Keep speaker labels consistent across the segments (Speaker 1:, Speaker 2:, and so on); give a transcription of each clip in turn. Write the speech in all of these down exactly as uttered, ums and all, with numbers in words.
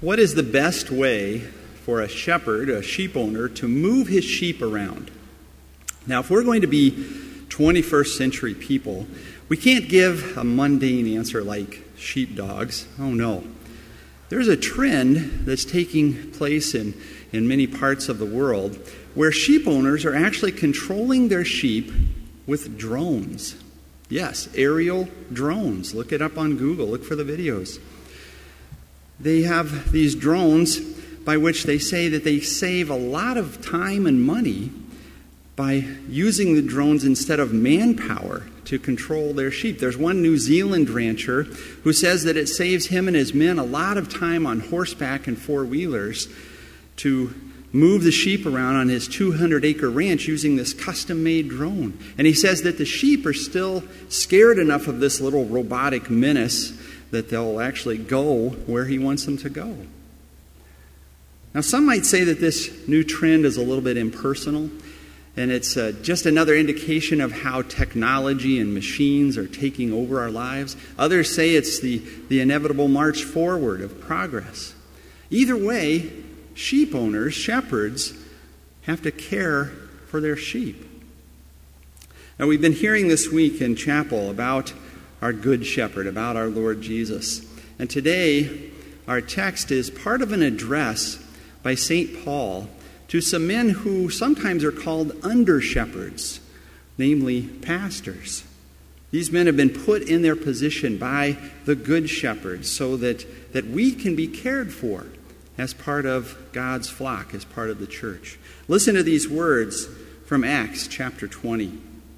Speaker 1: What is the best way for a shepherd, a sheep owner, to move his sheep around? Now, if we're going to be twenty-first century people, we can't give a mundane answer like sheepdogs. Oh, no. There's a trend that's taking place in, in many parts of the world where sheep owners are actually controlling their sheep with drones. Yes, aerial drones. Look it up on Google. Look for the videos. They have these drones by which they say that they save a lot of time and money by using the drones instead of manpower to control their sheep. There's one New Zealand rancher who says that it saves him and his men a lot of time on horseback and four-wheelers to move the sheep around on his two hundred acre ranch using this custom-made drone. And he says that the sheep are still scared enough of this little robotic menace that they'll actually go where he wants them to go. Now, some might say that this new trend is a little bit impersonal, and it's uh, just another indication of how technology and machines are taking over our lives. Others say it's the, the inevitable march forward of progress. Either way, sheep owners, shepherds, have to care for their sheep. Now, we've been hearing this week in chapel about our good shepherd, about our Lord Jesus. And today, our text is part of an address by Saint Paul to some men who sometimes are called under-shepherds, namely pastors. These men have been put in their position by the good shepherd so that, that we can be cared for as part of God's flock, as part of the church. Listen to these words from Acts chapter twenty.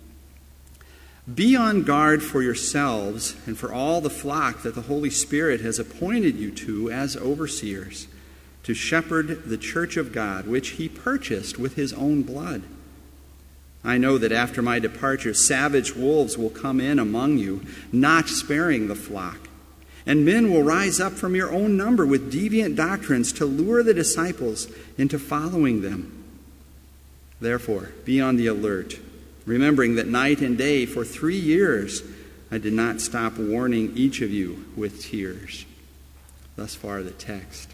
Speaker 1: Be on guard for yourselves and for all the flock that the Holy Spirit has appointed you to as overseers, to shepherd the church of God, which he purchased with his own blood. I know that after my departure, savage wolves will come in among you, not sparing the flock. And men will rise up from your own number with deviant doctrines to lure the disciples into following them. Therefore, be on the alert, remembering that night and day for three years I did not stop warning each of you with tears. Thus far the text.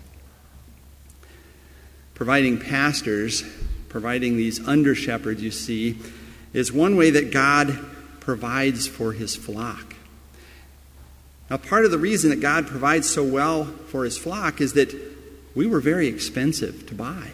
Speaker 1: Providing pastors, providing these under-shepherds, you see, is one way that God provides for his flock. Now, part of the reason that God provides so well for his flock is that we were very expensive to buy.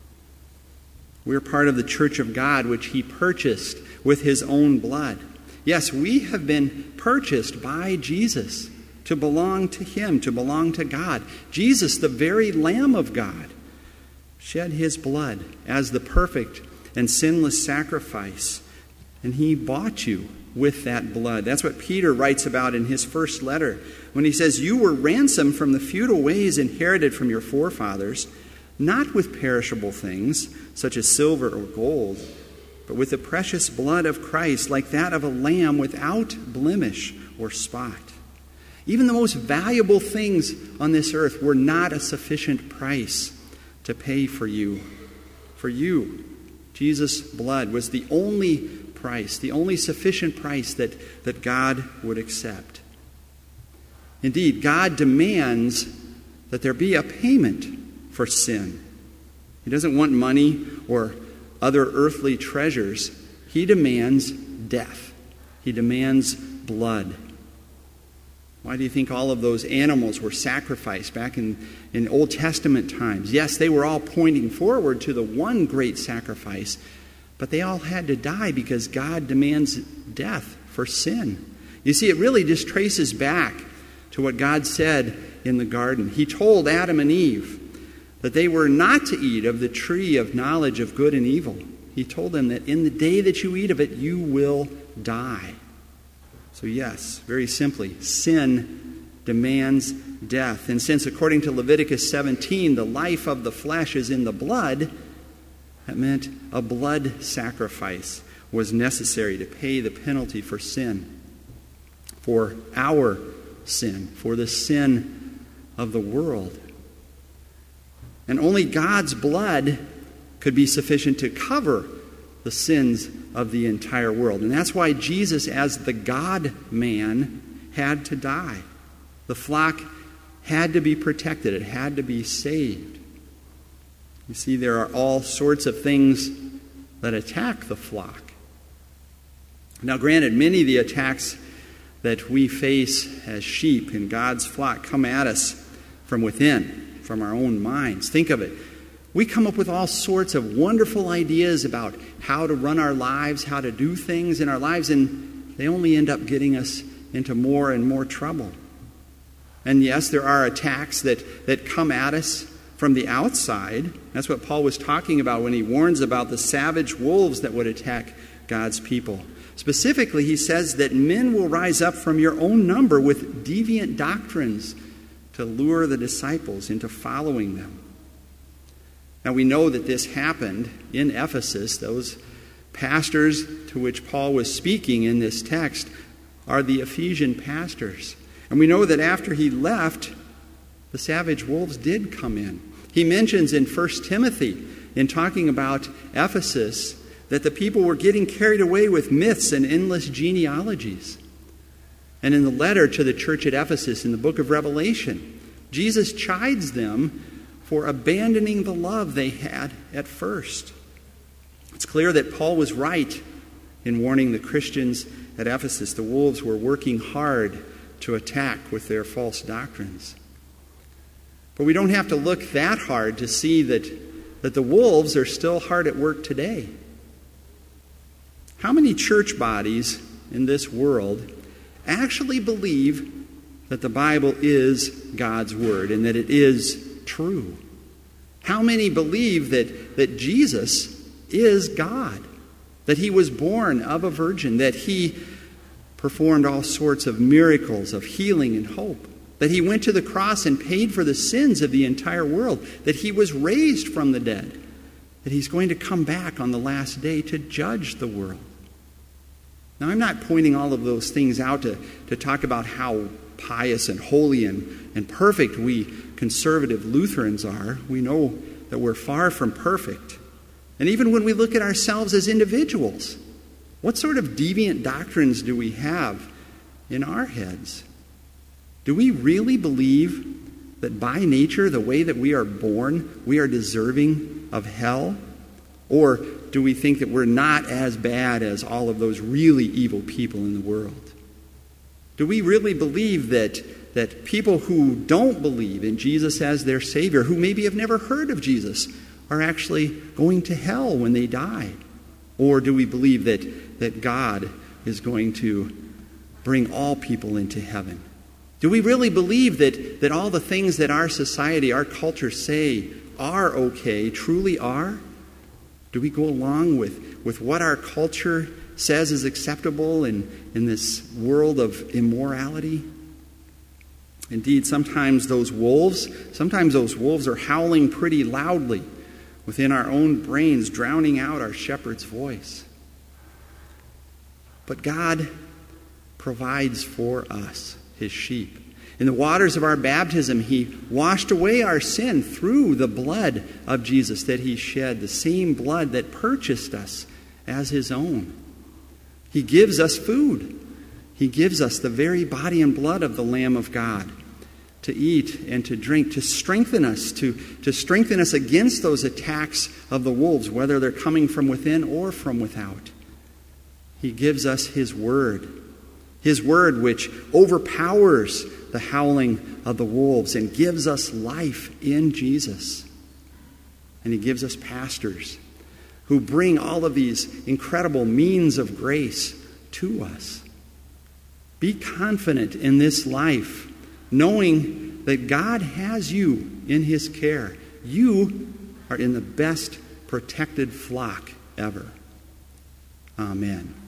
Speaker 1: We're part of the church of God, which he purchased with his own blood. Yes, we have been purchased by Jesus to belong to him, to belong to God. Jesus, the very Lamb of God, shed his blood as the perfect and sinless sacrifice. And he bought you with that blood. That's what Peter writes about in his first letter when he says, you were ransomed from the futile ways inherited from your forefathers, not with perishable things such as silver or gold, but with the precious blood of Christ, like that of a lamb without blemish or spot. Even the most valuable things on this earth were not a sufficient price to pay for you. For you, Jesus' blood was the only price, the only sufficient price that, that God would accept. Indeed, God demands that there be a payment for sin. He doesn't want money or other earthly treasures. He demands death. He demands blood. Why do you think all of those animals were sacrificed back in, in Old Testament times? Yes, they were all pointing forward to the one great sacrifice, but they all had to die because God demands death for sin. You see, it really just traces back to what God said in the garden. He told Adam and Eve that they were not to eat of the tree of knowledge of good and evil. He told them that in the day that you eat of it, you will die. So yes, very simply, sin demands death. And since, according to Leviticus seventeen, the life of the flesh is in the blood, that meant a blood sacrifice was necessary to pay the penalty for sin, for our sin, for the sin of the world. And only God's blood could be sufficient to cover the sins of the entire world. And that's why Jesus, as the God-man, had to die. The flock had to be protected. It had to be saved. You see, there are all sorts of things that attack the flock. Now, granted, many of the attacks that we face as sheep in God's flock come at us from within, from our own minds. Think of it. We come up with all sorts of wonderful ideas about how to run our lives, how to do things in our lives, and they only end up getting us into more and more trouble. And yes, there are attacks that, that come at us from the outside. That's what Paul was talking about when he warns about the savage wolves that would attack God's people. Specifically, he says that men will rise up from your own number with deviant doctrines to lure the disciples into following them. Now, we know that this happened in Ephesus. Those pastors to which Paul was speaking in this text are the Ephesian pastors. And we know that after he left, the savage wolves did come in. He mentions in First Timothy, in talking about Ephesus, that the people were getting carried away with myths and endless genealogies. And in the letter to the church at Ephesus, in the book of Revelation, Jesus chides them for abandoning the love they had at first. It's clear that Paul was right in warning the Christians at Ephesus. The wolves were working hard to attack with their false doctrines. But we don't have to look that hard to see that, that the wolves are still hard at work today. How many church bodies in this world actually believe that the Bible is God's Word and that it is true? How many believe that, that Jesus is God, that he was born of a virgin, that he performed all sorts of miracles of healing and hope, that he went to the cross and paid for the sins of the entire world, that he was raised from the dead, that he's going to come back on the last day to judge the world? Now, I'm not pointing all of those things out to, to talk about how pious and holy and, and perfect we conservative Lutherans are. We know that we're far from perfect. And even when we look at ourselves as individuals, what sort of deviant doctrines do we have in our heads? Do we really believe that by nature, the way that we are born, we are deserving of hell? Or do we think that we're not as bad as all of those really evil people in the world? Do we really believe that, that people who don't believe in Jesus as their Savior, who maybe have never heard of Jesus, are actually going to hell when they die? Or do we believe that, that God is going to bring all people into heaven? Do we really believe that, that all the things that our society, our culture say are okay, truly are? Do we go along with, with what our culture says is acceptable in, in this world of immorality? Indeed, sometimes those wolves, sometimes those wolves are howling pretty loudly within our own brains, drowning out our shepherd's voice. But God provides for us, his sheep. In the waters of our baptism, he washed away our sin through the blood of Jesus that he shed, the same blood that purchased us as his own. He gives us food. He gives us the very body and blood of the Lamb of God to eat and to drink, to strengthen us, to, to strengthen us against those attacks of the wolves, whether they're coming from within or from without. He gives us his word, his word which overpowers the howling of the wolves and gives us life in Jesus. And he gives us pastors who bring all of these incredible means of grace to us. Be confident in this life, knowing that God has you in his care. You are in the best protected flock ever. Amen.